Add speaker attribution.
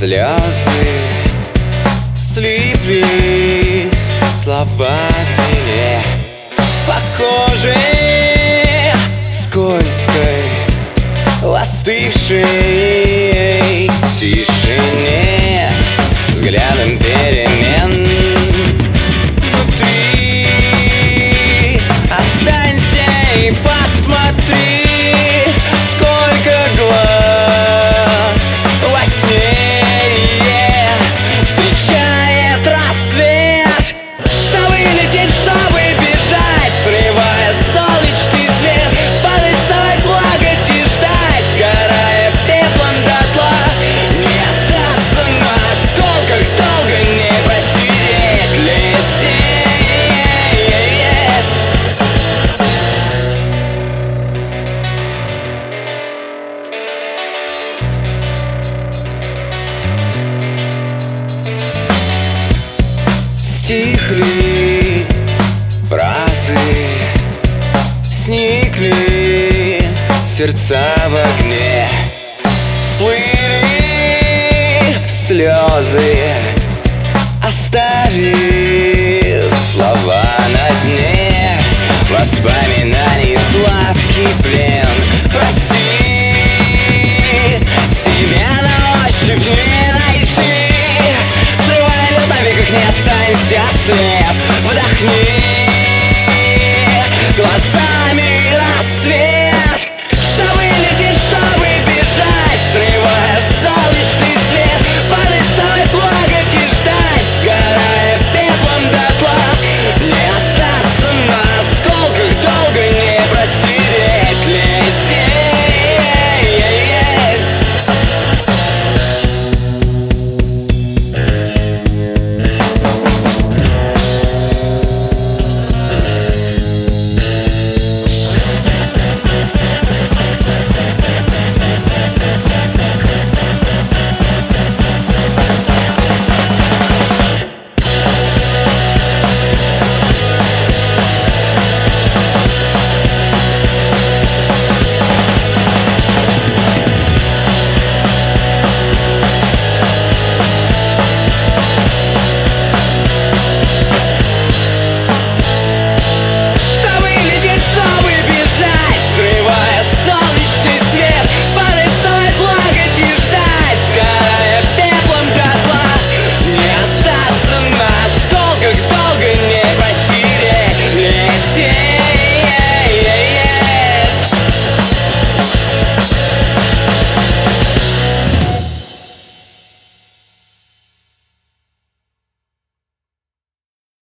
Speaker 1: слезы слиплись словами по коже скользкой, остывшей в тишине, взглядом перемен внутри. Останься и посмотри, сколько глаз во сне встречает рассвет, чтобы лететь, чтобы бежать, срывая солнечный свет, падать, вставать, плакать и ждать, сгорая пеплом дотла. Не остаться на осколках, долго не посидеть, лететь. Стихли фразы, сникли сердца в огне, всплыли слезы, оставив слова на дне воспоминаний сладкий плен. Прости, себя на ощупь не найти, срывая лед на веках, не останься слеп. Вдохни